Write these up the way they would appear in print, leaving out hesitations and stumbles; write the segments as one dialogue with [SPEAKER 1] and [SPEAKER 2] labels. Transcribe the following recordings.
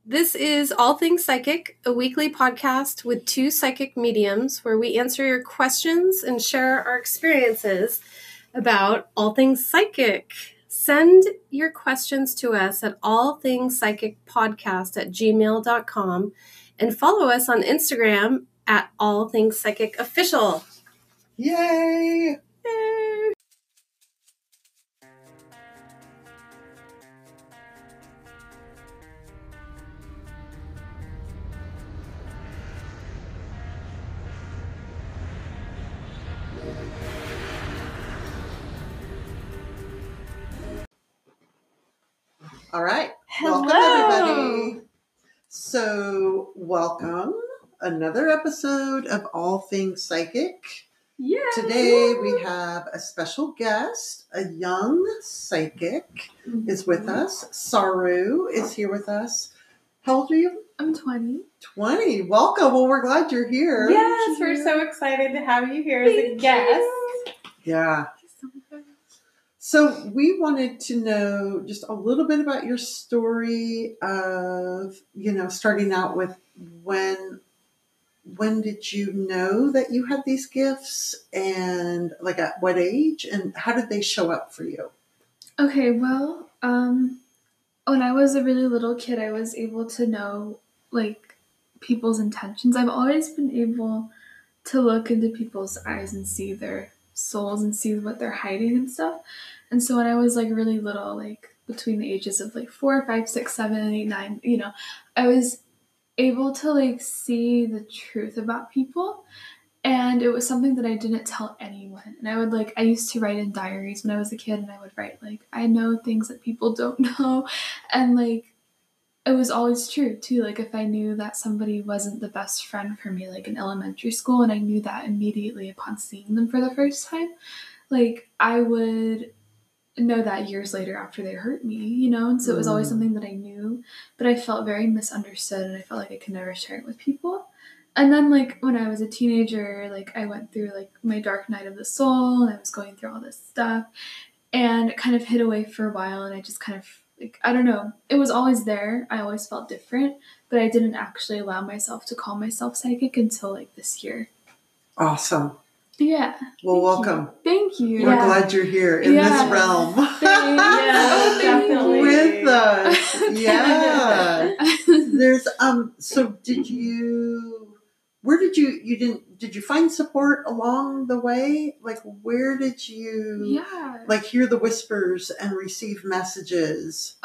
[SPEAKER 1] This is All Things Psychic, a weekly podcast with two psychic mediums where we answer your questions and share our experiences about all things psychic. Send your questions to us at allthingspsychicpodcast@gmail.com and follow us on Instagram at All Things Psychic Official.
[SPEAKER 2] Yay!
[SPEAKER 1] Yay!
[SPEAKER 2] All right.
[SPEAKER 1] Hello.
[SPEAKER 2] Welcome, everybody. So, welcome. Another episode of All Things Psychic.
[SPEAKER 1] Yeah.
[SPEAKER 2] Today we have a special guest, a young psychic is with us. Saru is here with us. How old are you?
[SPEAKER 3] I'm 20.
[SPEAKER 2] 20. Welcome. Well, we're glad you're here.
[SPEAKER 4] Yes, we're so excited to have you here as a guest.
[SPEAKER 2] Yeah. So we wanted to know just a little bit about your story of, starting out with when did you know that you had these gifts and like at what age and how did they show up for you?
[SPEAKER 3] Okay, well, when I was a really little kid, I was able to know like people's intentions. I've always been able to look into people's eyes and see their souls and see what they're hiding and stuff. And so when I was like really little, like between the ages of like 4, 5, 6, 7, 8, 9, I was able to like see the truth about people. And it was something that I didn't tell anyone. And I used to write in diaries when I was a kid, and I would write like, I know things that people don't know. And like, it was always true too. Like if I knew that somebody wasn't the best friend for me, like in elementary school, and I knew that immediately upon seeing them for the first time, like I would know that years later after they hurt me, and so it was always something that I knew, but I felt very misunderstood, and I felt like I could never share it with people. And then like when I was a teenager, like I went through like my dark night of the soul, and I was going through all this stuff, and it kind of hid away for a while, and I just kind of like, I don't know, it was always there. I always felt different, but I didn't actually allow myself to call myself psychic until like this year.
[SPEAKER 2] Awesome.
[SPEAKER 3] Yeah.
[SPEAKER 2] Well, welcome.
[SPEAKER 3] Thank you.
[SPEAKER 2] We're glad you're here in this realm.
[SPEAKER 4] Yeah, definitely.
[SPEAKER 2] With us. Yeah. There's so did you find support along the way? Like where did you like hear the whispers and receive messages?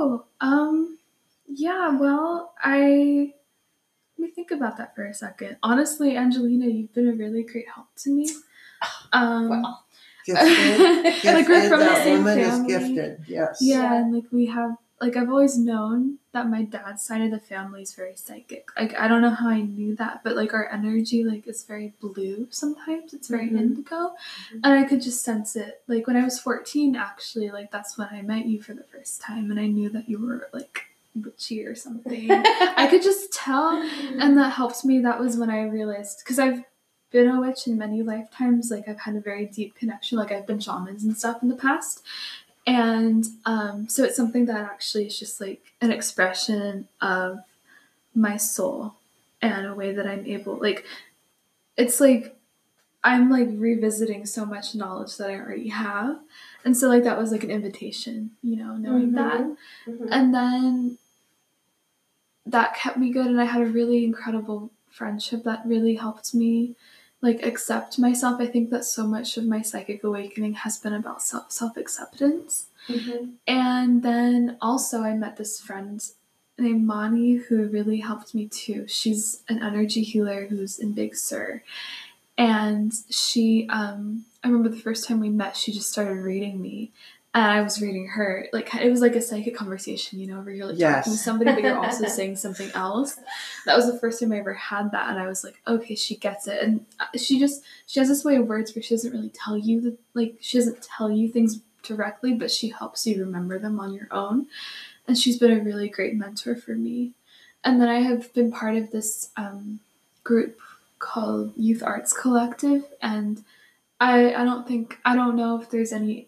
[SPEAKER 3] Yeah, well, let me think about that for a second. Honestly, Angelina, you've been a really great help to me.
[SPEAKER 4] Well,
[SPEAKER 2] Gifted.
[SPEAKER 3] Like we're from the
[SPEAKER 2] That
[SPEAKER 3] same
[SPEAKER 2] woman
[SPEAKER 3] family.
[SPEAKER 2] is gifted, yes.
[SPEAKER 3] Yeah, and like we have, like I've always known that my dad's side of the family is very psychic. Like I don't know how I knew that, but like our energy like is very blue sometimes. It's very indigo. And I could just sense it. Like when I was 14, actually, like that's when I met you for the first time, and I knew that you were like witchy or something. I could just tell, and that helped me. That was when I realized, because I've been a witch in many lifetimes, like I've had a very deep connection, like I've been shamans and stuff in the past, and so it's something that actually is just like an expression of my soul and a way that I'm able, like it's like I'm like revisiting so much knowledge that I already have, and so like that was like an invitation, knowing that. And then that kept me good, and I had a really incredible friendship that really helped me like accept myself. I think that so much of my psychic awakening has been about self-acceptance. And then also I met this friend named Mani who really helped me too. She's an energy healer who's in Big Sur, and she I remember the first time we met, she just started reading me. And I was reading her, like it was like a psychic conversation, where you're like talking to somebody, but you're also saying something else. That was the first time I ever had that, and I was like, okay, she gets it. And she has this way of words where she doesn't really tell you she doesn't tell you things directly, but she helps you remember them on your own. And she's been a really great mentor for me. And then I have been part of this group called Youth Arts Collective, and I don't know if there's any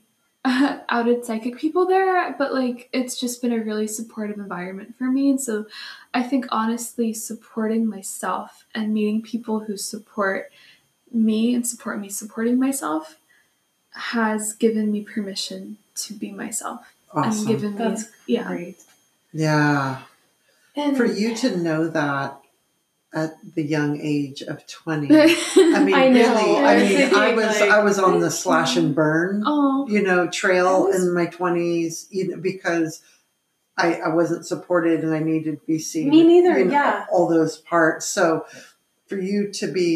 [SPEAKER 3] outed psychic people there, but like it's just been a really supportive environment for me. And so I think honestly supporting myself and meeting people who support me and support me supporting myself has given me permission to be myself.
[SPEAKER 2] Awesome.
[SPEAKER 3] And given me
[SPEAKER 1] Great.
[SPEAKER 2] Yeah.
[SPEAKER 1] And
[SPEAKER 2] For you to know that at the young age of 20. I mean,
[SPEAKER 1] I know.
[SPEAKER 2] really, I
[SPEAKER 1] was
[SPEAKER 2] mean,
[SPEAKER 1] thinking,
[SPEAKER 2] I was on the slash and burn,
[SPEAKER 3] Oh,
[SPEAKER 2] trail
[SPEAKER 1] That was-
[SPEAKER 2] in my 20s, because I wasn't supported and I needed to be seen.
[SPEAKER 1] Me neither, yeah.
[SPEAKER 2] All those parts. So for you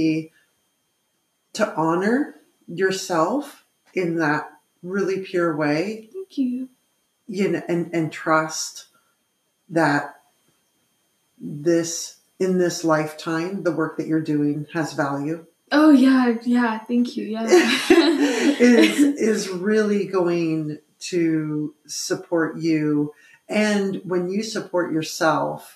[SPEAKER 2] to honor yourself in that really pure way,
[SPEAKER 3] thank you.
[SPEAKER 2] and trust that in this lifetime, the work that you're doing has value.
[SPEAKER 3] Oh yeah, thank you. Yeah.
[SPEAKER 2] is really going to support you. And when you support yourself,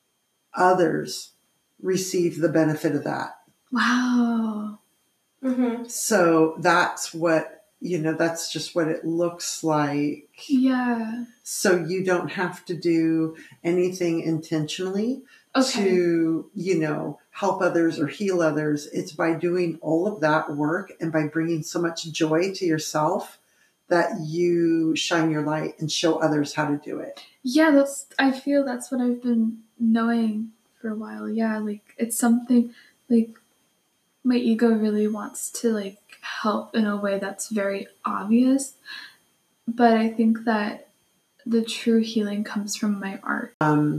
[SPEAKER 2] others receive the benefit of that.
[SPEAKER 3] Wow.
[SPEAKER 1] Mhm.
[SPEAKER 2] So that's what, that's just what it looks like.
[SPEAKER 3] Yeah.
[SPEAKER 2] So you don't have to do anything intentionally
[SPEAKER 3] Okay.
[SPEAKER 2] to, help others or heal others. It's by doing all of that work and by bringing so much joy to yourself that you shine your light and show others how to do it.
[SPEAKER 3] Yeah, I feel that's what I've been knowing for a while. Yeah, like it's something like my ego really wants to like help in a way that's very obvious. But I think that the true healing comes from my art.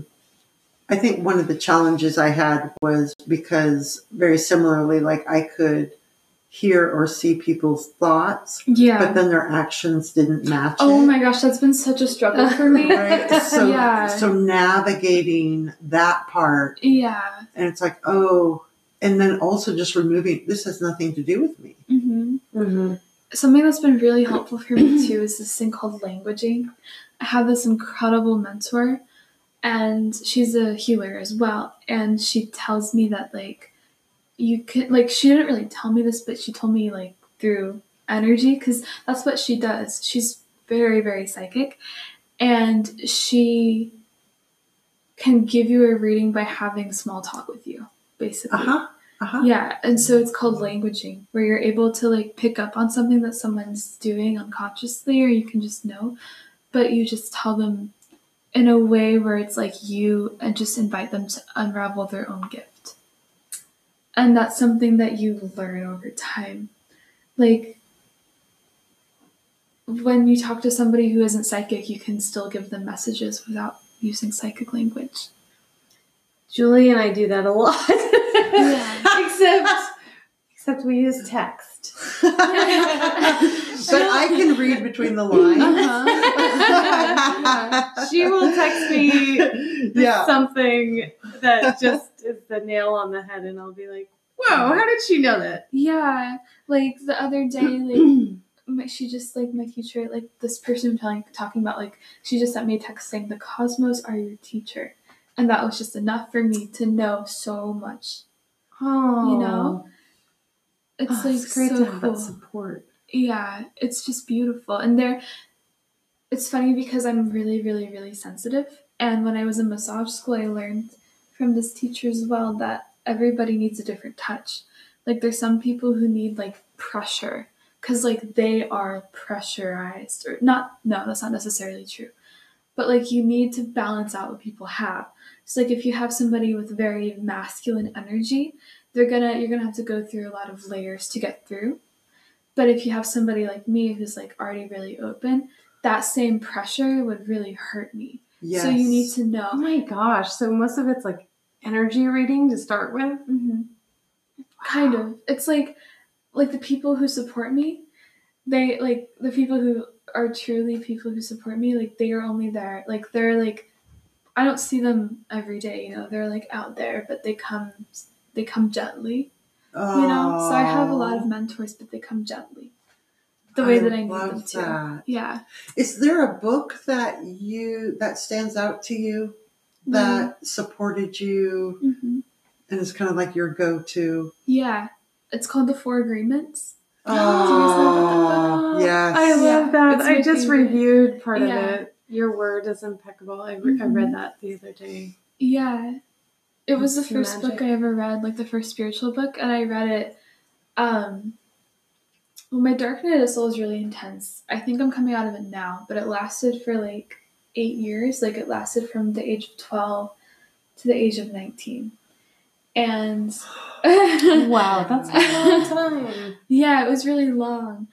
[SPEAKER 2] I think one of the challenges I had was because very similarly, like I could hear or see people's thoughts,
[SPEAKER 3] Yeah.
[SPEAKER 2] but then their actions didn't match
[SPEAKER 3] Oh
[SPEAKER 2] it.
[SPEAKER 3] my gosh, that's been such a struggle for me.
[SPEAKER 2] Right? So,
[SPEAKER 3] Yeah.
[SPEAKER 2] so navigating that part,
[SPEAKER 3] Yeah.
[SPEAKER 2] and it's like, oh, and then also just removing, this has nothing to do with me.
[SPEAKER 3] Mm-hmm.
[SPEAKER 1] Mhm.
[SPEAKER 3] Something that's been really helpful for me too is this thing called languaging. I have this incredible mentor, and she's a healer as well. And she tells me that like you can like she didn't really tell me this, but she told me like through energy, because that's what she does. She's very, very psychic, and she can give you a reading by having small talk with you, basically. Yeah, and so it's called languaging, where you're able to like pick up on something that someone's doing unconsciously, or you can just know, but you just tell them in a way where it's like you, and just invite them to unravel their own gift. And that's something that you learn over time. Like when you talk to somebody who isn't psychic, you can still give them messages without using psychic language.
[SPEAKER 1] Julie and I do that a lot.
[SPEAKER 3] Yeah.
[SPEAKER 1] Except we use text.
[SPEAKER 2] But I can read between the lines.
[SPEAKER 1] She will text me
[SPEAKER 2] Yeah.
[SPEAKER 1] something that just is the nail on the head, and I'll be like, "Whoa, how did she know that?"
[SPEAKER 3] Yeah, like the other day, like she just like my teacher, like this person talking about like she just sent me a text saying the cosmos are your teacher, and that was just enough for me to know so much.
[SPEAKER 1] Oh,
[SPEAKER 3] You know, it's like
[SPEAKER 1] it's great
[SPEAKER 3] so
[SPEAKER 1] to have
[SPEAKER 3] cool.
[SPEAKER 1] that support.
[SPEAKER 3] Yeah, it's just beautiful, and it's funny because I'm really, really, really sensitive, and when I was in massage school, I learned from this teacher as well that everybody needs a different touch. Like there's some people who need like pressure because like they are pressurized, or not. No, that's not necessarily true, but like you need to balance out what people have. So like if you have somebody with very masculine energy, you're gonna have to go through a lot of layers to get through. But if you have somebody like me who's like already really open, that same pressure would really hurt me.
[SPEAKER 2] Yes.
[SPEAKER 3] So you need to know.
[SPEAKER 1] Oh my gosh! So most of it's like energy reading to start with.
[SPEAKER 3] Mm-hmm. Kind of. It's like the people who support me, they like the people who are truly people who support me, like they are only there. Like they're like I don't see them every day, you know, they're like out there, but they come gently.
[SPEAKER 2] Oh,
[SPEAKER 3] You know? So I have a lot of mentors, but they come gently. The way that I need them to.
[SPEAKER 2] That.
[SPEAKER 3] Yeah.
[SPEAKER 2] Is there a book that stands out to you that supported you
[SPEAKER 3] Mm-hmm.
[SPEAKER 2] and is kind of like your go-to?
[SPEAKER 3] Yeah. It's called The Four Agreements.
[SPEAKER 2] Oh, yes.
[SPEAKER 1] I love that.
[SPEAKER 3] It's
[SPEAKER 1] I
[SPEAKER 3] my
[SPEAKER 1] just
[SPEAKER 3] favorite.
[SPEAKER 1] reviewed part
[SPEAKER 3] Yeah.
[SPEAKER 1] of it. Your word is impeccable. I
[SPEAKER 3] Mhm.
[SPEAKER 1] read that the other day.
[SPEAKER 3] Yeah. It was the
[SPEAKER 1] It's
[SPEAKER 3] first
[SPEAKER 1] magic.
[SPEAKER 3] book I ever read, like the first spiritual book, and I read it. Well, my Dark Night of the Soul is really intense. I think I'm coming out of it now, but it lasted for like 8 years. Like it lasted from the age of 12 to the age of 19. And
[SPEAKER 1] Wow, that's a long time.
[SPEAKER 3] yeah, it was really long.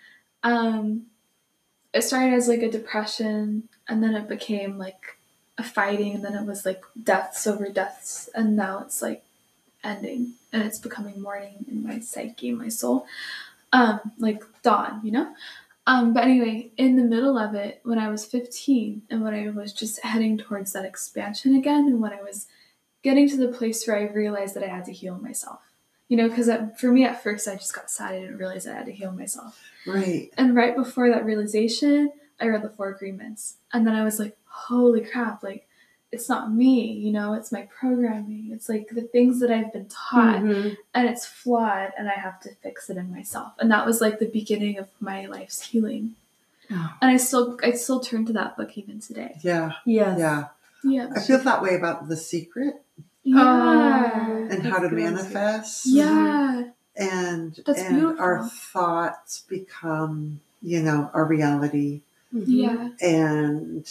[SPEAKER 3] It started as like a depression, and then it became like a fighting, and then it was like deaths over deaths, and now it's like ending, and it's becoming morning in my psyche, my soul. Like dawn, you know? But anyway, in the middle of it, when I was 15, and when I was just heading towards that expansion again, and when I was getting to the place where I realized that I had to heal myself. You know, because for me at first, I just got sad. I didn't realize I had to heal myself.
[SPEAKER 2] Right.
[SPEAKER 3] And right before that realization, I read the 4 Agreements. And then I was like, holy crap, like, it's not me, you know, it's my programming. It's like the things that I've been taught,
[SPEAKER 1] Mhm.
[SPEAKER 3] and it's flawed, and I have to fix it in myself. And that was like the beginning of my life's healing.
[SPEAKER 1] Oh.
[SPEAKER 3] And I still turn to that book even today.
[SPEAKER 2] Yeah.
[SPEAKER 1] Yes.
[SPEAKER 2] Yeah.
[SPEAKER 3] Yeah.
[SPEAKER 2] I feel that way about The Secret
[SPEAKER 3] Yeah.
[SPEAKER 2] and how to manifest.
[SPEAKER 3] Yeah.
[SPEAKER 2] And
[SPEAKER 3] That's beautiful.
[SPEAKER 2] our thoughts become, you know, our reality.
[SPEAKER 1] Mhm.
[SPEAKER 3] Yeah.
[SPEAKER 2] And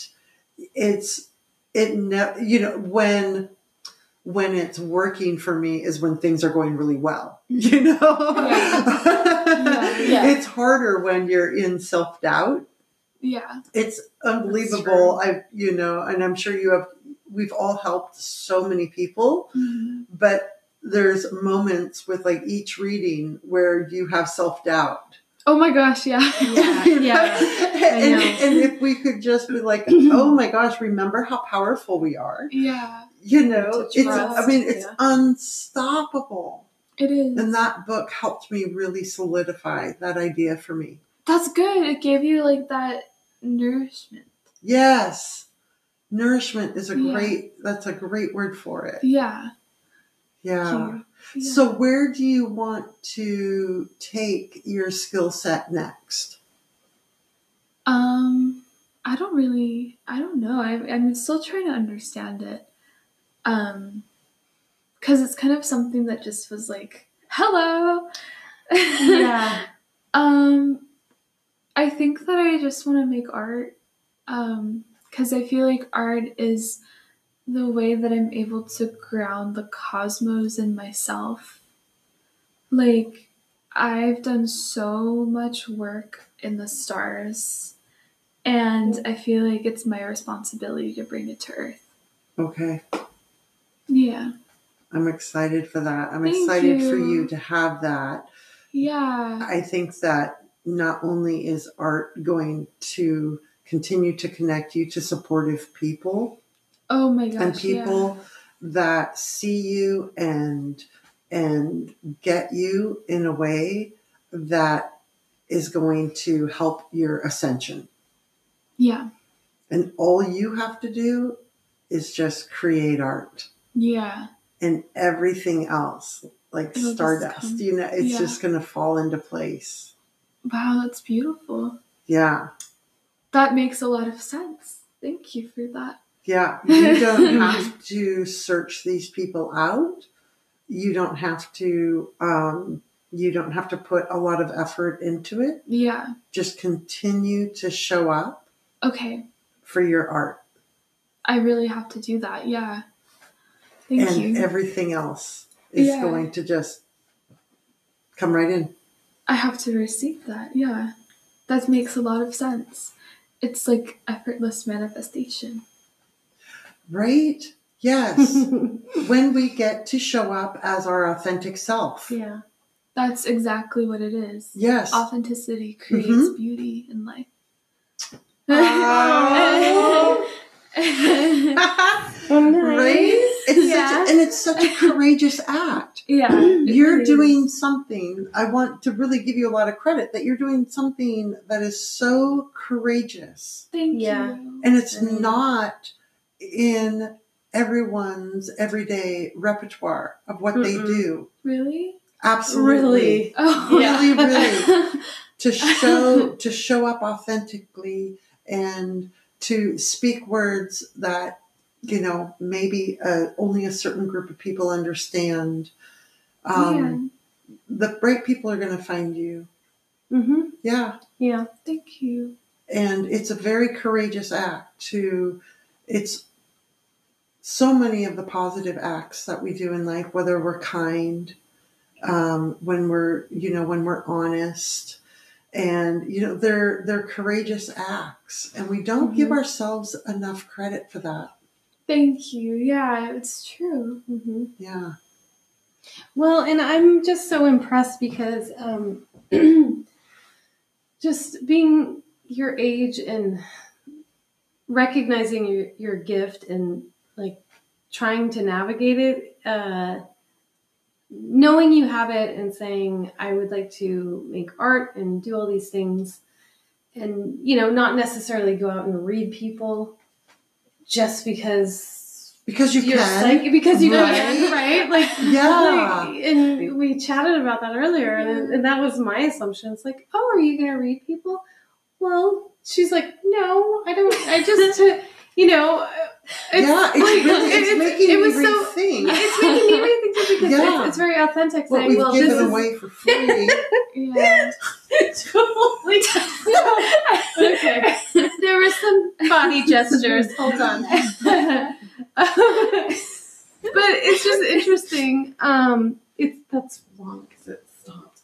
[SPEAKER 2] you know, when it's working for me is when things are going really well, you know.
[SPEAKER 3] Yeah.
[SPEAKER 2] It's harder when you're in self-doubt.
[SPEAKER 3] Yeah.
[SPEAKER 2] It's unbelievable. You know, and I'm sure we've all helped so many people,
[SPEAKER 3] Mhm.
[SPEAKER 2] but there's moments with like each reading where you have self-doubt.
[SPEAKER 3] Oh my gosh, yeah.
[SPEAKER 1] Yeah.
[SPEAKER 2] You know?
[SPEAKER 1] Yeah. I know.
[SPEAKER 2] And if we could just be like, oh my gosh, remember how powerful we are.
[SPEAKER 3] Yeah.
[SPEAKER 2] You know,
[SPEAKER 1] To trust,
[SPEAKER 2] it's
[SPEAKER 1] yeah.
[SPEAKER 2] unstoppable.
[SPEAKER 3] It is.
[SPEAKER 2] And that book helped me really solidify that idea for me.
[SPEAKER 3] That's good. It gave you like that nourishment.
[SPEAKER 2] Yes. Nourishment is
[SPEAKER 3] Yeah.
[SPEAKER 2] that's a great word for it.
[SPEAKER 3] Yeah.
[SPEAKER 2] Yeah.
[SPEAKER 3] Yeah.
[SPEAKER 2] So where do you want to take your skill set next?
[SPEAKER 3] I don't know. I'm still trying to understand it. Because it's kind of something that just was like, hello.
[SPEAKER 1] Yeah.
[SPEAKER 3] I think that I just want to make art. Because I feel like art is the way that I'm able to ground the cosmos in myself. Like, I've done so much work in the stars, and I feel like it's my responsibility to bring it to Earth.
[SPEAKER 2] Okay.
[SPEAKER 3] Yeah.
[SPEAKER 2] I'm excited for that. I'm
[SPEAKER 3] Thank
[SPEAKER 2] excited for
[SPEAKER 3] you.
[SPEAKER 2] you to have that.
[SPEAKER 3] Yeah.
[SPEAKER 2] I think that not only is art going to continue to connect you to supportive people
[SPEAKER 3] Oh my gosh.
[SPEAKER 2] and people that see you and get you in a way that is going to help your ascension.
[SPEAKER 3] Yeah.
[SPEAKER 2] And all you have to do is just create art.
[SPEAKER 3] Yeah.
[SPEAKER 2] And everything else, like
[SPEAKER 3] It'll just
[SPEAKER 2] stardust,
[SPEAKER 3] come.
[SPEAKER 2] you know, it's
[SPEAKER 3] Yeah.
[SPEAKER 2] just going to fall into place.
[SPEAKER 3] Wow, that's beautiful.
[SPEAKER 2] Yeah.
[SPEAKER 3] That makes a lot of sense. Thank you for that.
[SPEAKER 2] Yeah. You don't have to search these people out. You don't have to put a lot of effort into it.
[SPEAKER 3] Yeah.
[SPEAKER 2] Just continue to show up
[SPEAKER 3] Okay.
[SPEAKER 2] for your art.
[SPEAKER 3] I really have to do that. Yeah. Thank
[SPEAKER 2] And
[SPEAKER 3] you.
[SPEAKER 2] everything else is
[SPEAKER 3] Yeah.
[SPEAKER 2] going to just come right in.
[SPEAKER 3] I have to receive that. Yeah. That makes a lot of sense. It's like effortless manifestation.
[SPEAKER 2] Right? Yes. When we get to show up as our authentic self.
[SPEAKER 1] Yeah.
[SPEAKER 3] That's exactly what it is.
[SPEAKER 2] Yes.
[SPEAKER 3] Authenticity creates
[SPEAKER 2] Mhm.
[SPEAKER 3] beauty in life.
[SPEAKER 2] Oh. Right? It's such a courageous act.
[SPEAKER 3] Yeah. it
[SPEAKER 2] You're
[SPEAKER 3] really
[SPEAKER 2] doing
[SPEAKER 3] is.
[SPEAKER 2] something. I want to really give you a lot of credit that you're doing something that is so courageous.
[SPEAKER 3] Thank
[SPEAKER 1] Yeah.
[SPEAKER 3] you.
[SPEAKER 2] And it's not in everyone's everyday repertoire of what they
[SPEAKER 1] Mm-mm.
[SPEAKER 2] do.
[SPEAKER 3] Really?
[SPEAKER 2] Absolutely.
[SPEAKER 3] Oh,
[SPEAKER 2] Really, really. To show up authentically and to speak words that, maybe only a certain group of people understand. The right people are going to find you.
[SPEAKER 1] Mm-hmm.
[SPEAKER 2] Yeah.
[SPEAKER 1] Yeah.
[SPEAKER 3] Thank you.
[SPEAKER 2] And it's a very courageous act it's so many of the positive acts that we do in life, whether we're kind, when we're honest, and, they're courageous acts, and we don't give ourselves enough credit for that.
[SPEAKER 3] Thank you. Yeah, it's true.
[SPEAKER 1] Mm-hmm.
[SPEAKER 2] Yeah.
[SPEAKER 1] Well, and I'm just so impressed because just being your age and recognizing your gift and like trying to navigate it, knowing you have it and saying, I would like to make art and do all these things, and, not necessarily go out and read people just because
[SPEAKER 2] you
[SPEAKER 1] you're
[SPEAKER 2] can.
[SPEAKER 1] because you
[SPEAKER 2] right?
[SPEAKER 1] can, right? Like,
[SPEAKER 2] yeah.
[SPEAKER 1] And we chatted about that earlier, and that was my assumption. It's like, oh, are you going to read people? Well, she's like, no, I don't. I just, it's
[SPEAKER 2] making me rethink.
[SPEAKER 1] It's making me rethink too, because it's very authentic.
[SPEAKER 2] What
[SPEAKER 1] saying,
[SPEAKER 2] we've given away for free.
[SPEAKER 3] Yeah.
[SPEAKER 1] Totally. Okay. There were some body gestures. Hold on. But it's just interesting. That's wrong because it stops.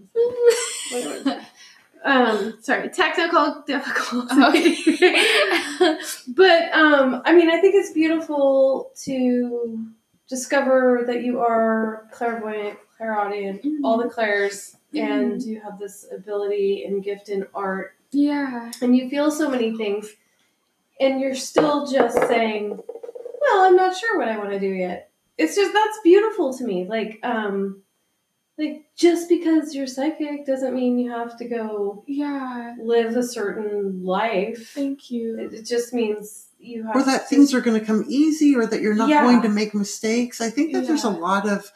[SPEAKER 1] Sorry, technical difficulty. But I think it's beautiful to discover that you are clairvoyant, clairaudient, all the clairs, and you have this ability and gift in art.
[SPEAKER 3] Yeah.
[SPEAKER 1] And you feel so many things, and you're still just saying, well, I'm not sure what I want to do yet. It's just, that's beautiful to me. Like just because you're psychic doesn't mean you have to go live a certain life.
[SPEAKER 3] Thank you.
[SPEAKER 1] It just means you have
[SPEAKER 2] or that things are going to come easy, or that you're not going to make mistakes. I think that there's a lot of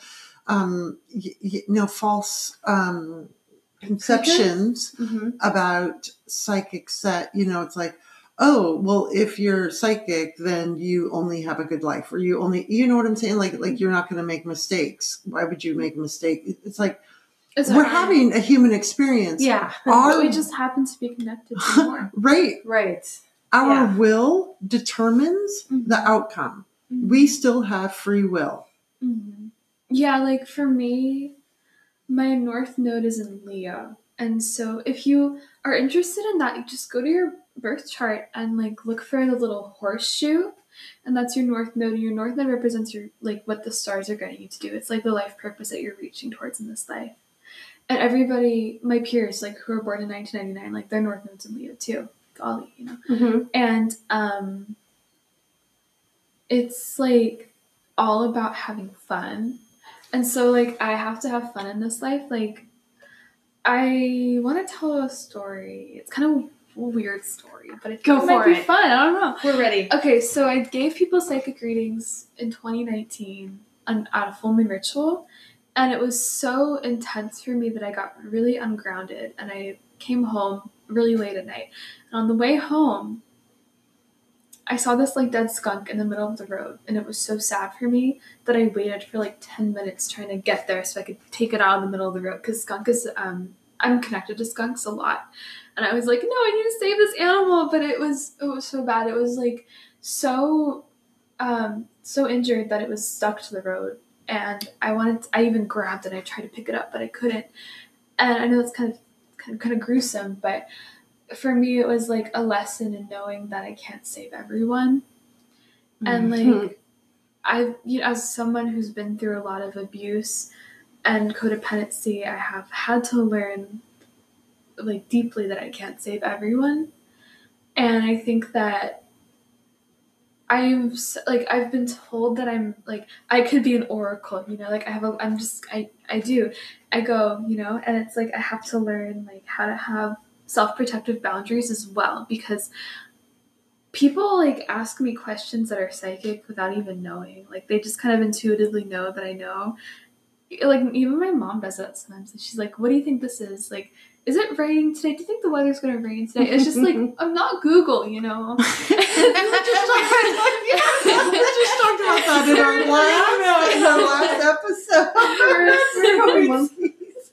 [SPEAKER 2] false conceptions about psychics that, it's like, oh, well, if you're psychic, then you only have a good life, or you only, you know what I'm saying? Like you're not going to make mistakes. Why would you make a mistake? It's like, we're having a human experience.
[SPEAKER 1] Yeah.
[SPEAKER 3] But we just happen to be connected to more.
[SPEAKER 1] Right.
[SPEAKER 2] Our will determines the outcome. We still have free will.
[SPEAKER 3] Yeah, like for me, my North Node is in Leo. And so if you are interested in that, you just go to your birth chart and like look for the little horseshoe, and that's your North Node. And your North Node represents your, like, what the stars are guiding you to do. It's like the life purpose that you're reaching towards in this life. And everybody, my peers, like, who were born in 1999, like, their North Node's in Leo too. Golly, And it's like all about having fun. And so, like, I have to have fun in this life. Like, I want to tell a story. It's kind of a weird story, but it might be fun. I don't know.
[SPEAKER 1] We're ready.
[SPEAKER 3] Okay, so I gave people psychic readings in 2019 at a full moon ritual, and it was so intense for me that I got really ungrounded, and I came home really late at night. And on the way home, I saw this like dead skunk in the middle of the road, and it was so sad for me that I waited for like 10 minutes trying to get there so I could take it out of the middle of the road, because skunk is I'm connected to skunks a lot, and I was like, no, I need to save this animal, but it was so bad. It was like so injured that it was stuck to the road, and I even grabbed it and I tried to pick it up, but I couldn't. And I know that's kind of gruesome, but for me, it was like a lesson in knowing that I can't save everyone. And like, as someone who's been through a lot of abuse and codependency, I have had to learn like deeply that I can't save everyone. And I think that I've been told that I'm like, I could be an oracle, like I do. I go, and it's like, I have to learn like how to have self-protective boundaries as well, because people like ask me questions that are psychic without even knowing. Like, they just kind of intuitively know that I know. like even my mom does that sometimes. And she's like, "What do you think this is? Like, is it raining today? Do you think the weather's gonna rain today?" It's just like I'm not Google, you know.
[SPEAKER 2] We just talked about that in our last episode.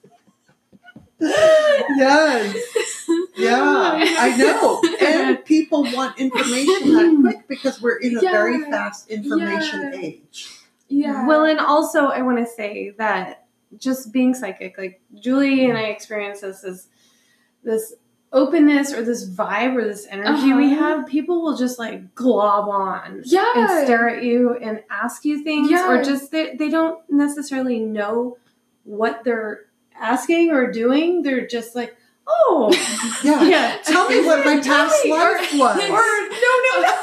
[SPEAKER 2] Yes. Yeah, I know. And people want information that quick because we're in a very fast information age.
[SPEAKER 3] Yeah.
[SPEAKER 1] Well, and also I want to say that just being psychic, like Julie and I experience this openness or this vibe or this energy we have. People will just like glob on and stare at you and ask you things, or just they don't necessarily know what they're asking or doing. They're just like, oh,
[SPEAKER 2] yeah. Tell me what my past life was.
[SPEAKER 1] Or no.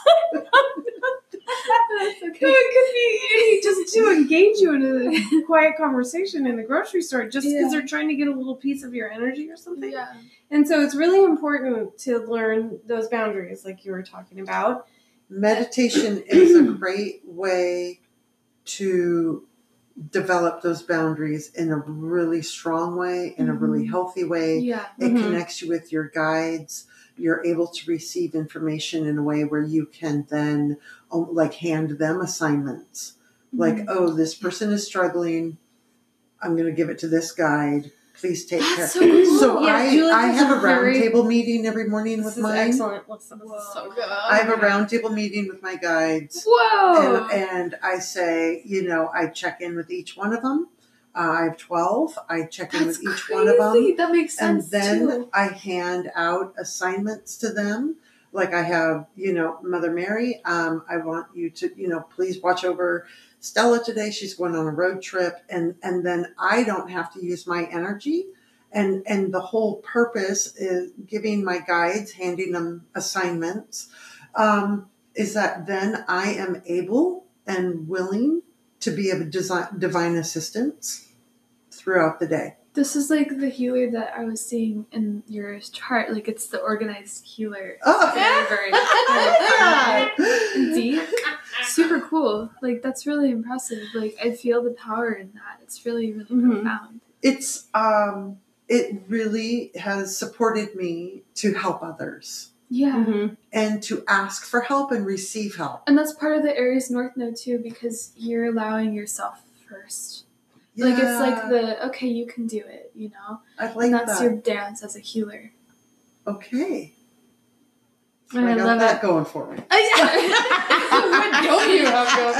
[SPEAKER 3] That's okay.
[SPEAKER 1] No, it could be just to engage you in a quiet conversation in the grocery store, just because they're trying to get a little piece of your energy or something.
[SPEAKER 3] Yeah.
[SPEAKER 1] And so it's really important to learn those boundaries, like you were talking about.
[SPEAKER 2] Meditation is a great way to develop those boundaries in a really strong way, in a really healthy way.
[SPEAKER 3] Yeah.
[SPEAKER 2] It connects you with your guides. You're able to receive information in a way where you can then like hand them assignments. Like, oh, this person is struggling. I'm going to give it to this guide. Please take care.
[SPEAKER 3] So cool.
[SPEAKER 2] So
[SPEAKER 1] Julie
[SPEAKER 2] I
[SPEAKER 1] has
[SPEAKER 2] have
[SPEAKER 1] a
[SPEAKER 2] a
[SPEAKER 1] very-
[SPEAKER 2] roundtable meeting every morning with mine.
[SPEAKER 1] Excellent. This is so good.
[SPEAKER 2] I have a roundtable meeting with my guides.
[SPEAKER 3] Whoa.
[SPEAKER 2] And I say, I check in with each one of them. I have 12. I check in with each one of them.
[SPEAKER 3] That makes sense.
[SPEAKER 2] And then
[SPEAKER 3] too.
[SPEAKER 2] I hand out assignments to them. Like I have, Mother Mary, I want you to, please watch over Stella today. She's going on a road trip. And then I don't have to use my energy. And the whole purpose is giving my guides, handing them assignments, is that then I am able and willing to be of divine assistance throughout the day.
[SPEAKER 3] This is like the healer that I was seeing in your chart. Like it's the organized healer.
[SPEAKER 2] Oh,
[SPEAKER 3] Very deep. Super cool. Like that's really impressive. Like I feel the power in that. It's really, really profound.
[SPEAKER 2] It's it really has supported me to help others.
[SPEAKER 3] Yeah.
[SPEAKER 2] And to ask for help and receive help.
[SPEAKER 3] And that's part of the Aries North Node too, because you're allowing yourself first.
[SPEAKER 2] Yeah.
[SPEAKER 3] Like it's like okay, you can do it,
[SPEAKER 2] I like
[SPEAKER 3] and that's
[SPEAKER 2] that.
[SPEAKER 3] your dance as a healer.
[SPEAKER 2] Okay. So
[SPEAKER 1] I
[SPEAKER 2] I got
[SPEAKER 1] love
[SPEAKER 2] that
[SPEAKER 1] it.
[SPEAKER 2] going for me.
[SPEAKER 3] What don't you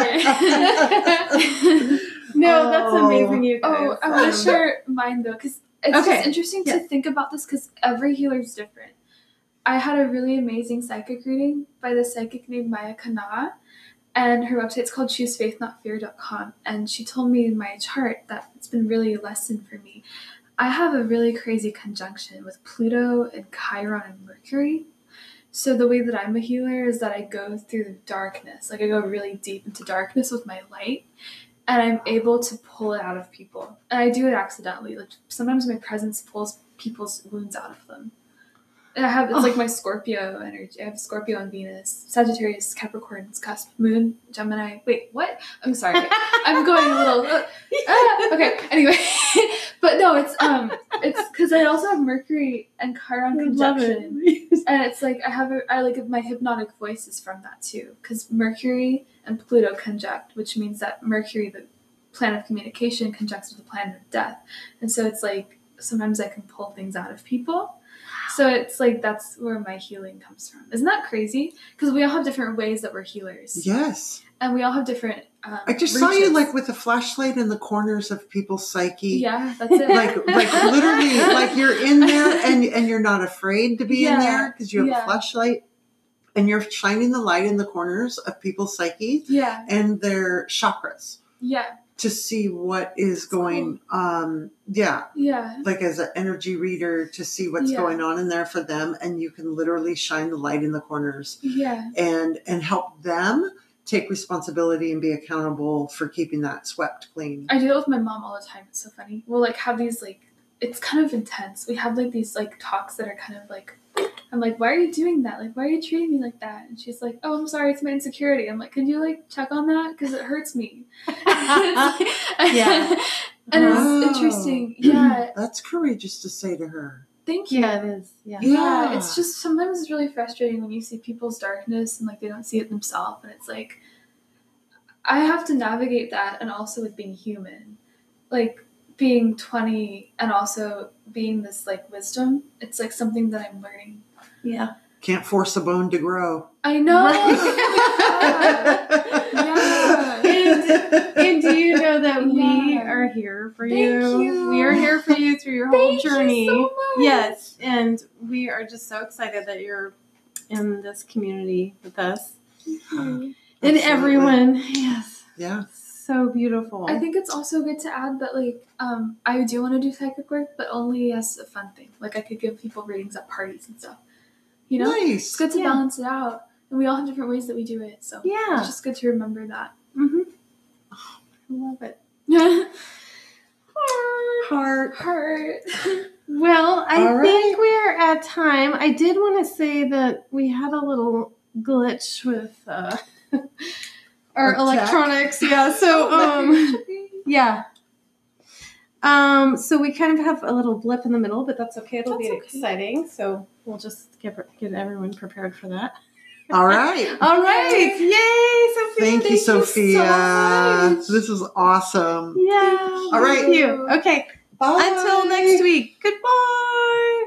[SPEAKER 3] have going?
[SPEAKER 1] No, that's amazing, you guys.
[SPEAKER 3] Oh, I want to share mine though, because it's
[SPEAKER 1] Okay.
[SPEAKER 3] just interesting to think about this, because every healer is different. I had a really amazing psychic reading by this psychic named Maya Kanaa, and her website's called choosefaithnotfear.com, and she told me in my chart that it's been really a lesson for me. I have a really crazy conjunction with Pluto and Chiron and Mercury. So the way that I'm a healer is that I go through the darkness, like I go really deep into darkness with my light, and I'm able to pull it out of people. And I do it accidentally. Like sometimes my presence pulls people's wounds out of them. And it's like my Scorpio energy. I have Scorpio and Venus, Sagittarius, Capricorn's cusp, Moon, Gemini. Wait, what? I'm sorry. I'm going a little. Okay. Anyway, but no, it's because I also have Mercury and Chiron conjunction, and it's like I like my hypnotic voice is from that too, because Mercury and Pluto conjunct, which means that Mercury, the planet of communication, conjuncts with the planet of death, and so it's like sometimes I can pull things out of people. So it's like that's where my healing comes from. Isn't that crazy? Because we all have different ways that we're healers.
[SPEAKER 2] Yes.
[SPEAKER 3] And we all have different
[SPEAKER 2] I just saw you like with a flashlight in the corners of people's psyche.
[SPEAKER 3] Yeah, that's it.
[SPEAKER 2] like literally, like you're in there and you're not afraid to be in there because you have a flashlight and you're shining the light in the corners of people's psyche and their chakras.
[SPEAKER 3] Yeah.
[SPEAKER 2] To see what is going like as an energy reader, to see what's going on in there for them, and you can literally shine the light in the corners and help them take responsibility and be accountable for keeping that swept clean.
[SPEAKER 3] I do that with my mom all the time. It's so funny. We'll like have these like, it's kind of intense. We have like these like talks that are kind of like I'm like, why are you doing that? Like, why are you treating me like that? And she's like, oh, I'm sorry, it's my insecurity. I'm like, could you like check on that? Because it hurts me.
[SPEAKER 1] Yeah.
[SPEAKER 3] And
[SPEAKER 2] Wow.
[SPEAKER 3] it's interesting. Yeah.
[SPEAKER 2] That's courageous to say to her.
[SPEAKER 3] Thank you.
[SPEAKER 1] Yeah, it is. Yeah.
[SPEAKER 3] Yeah, it's just sometimes it's really frustrating when you see people's darkness and like they don't see it themselves, and it's like I have to navigate that, and also with being human, like being 20 and also being this like wisdom. It's like something that I'm learning.
[SPEAKER 1] Yeah.
[SPEAKER 2] Can't force a bone to grow.
[SPEAKER 3] I know.
[SPEAKER 1] And do you know that we
[SPEAKER 3] Yeah.
[SPEAKER 1] are here for
[SPEAKER 3] Thank
[SPEAKER 1] you?
[SPEAKER 3] you.
[SPEAKER 1] We are here for you through your whole
[SPEAKER 3] Thank you
[SPEAKER 1] journey.
[SPEAKER 3] so much.
[SPEAKER 1] Yes, and we are just so excited that you're in this community with us. And
[SPEAKER 2] Absolutely.
[SPEAKER 1] everyone, yes,
[SPEAKER 2] Yeah.
[SPEAKER 1] so beautiful.
[SPEAKER 3] I think it's also good to add that like I do want to do psychic work, but only as a fun thing. Like I could give people readings at parties and stuff. You know,
[SPEAKER 2] Nice.
[SPEAKER 3] it's good to
[SPEAKER 1] Yeah.
[SPEAKER 3] balance it out, and we all have different ways that we do it. So
[SPEAKER 1] Yeah.
[SPEAKER 3] it's just good to remember that.
[SPEAKER 1] Mm-hmm. I love it. Heart. Well, I
[SPEAKER 2] All
[SPEAKER 1] think we're at time. I did want to say that we had a little glitch with our
[SPEAKER 2] Our tech?
[SPEAKER 1] electronics. Yeah. So yeah. So we kind of have a little blip in the middle, but that's okay. It'll be
[SPEAKER 3] That's okay.
[SPEAKER 1] exciting. So we'll just get everyone prepared for that.
[SPEAKER 2] All right.
[SPEAKER 1] All right. Yay, Sophia.
[SPEAKER 2] Thank you, Sophia.
[SPEAKER 1] so much.
[SPEAKER 2] This was awesome.
[SPEAKER 1] Yeah.
[SPEAKER 2] All right.
[SPEAKER 1] Thank you. Okay.
[SPEAKER 2] Bye.
[SPEAKER 1] Until next week. Goodbye.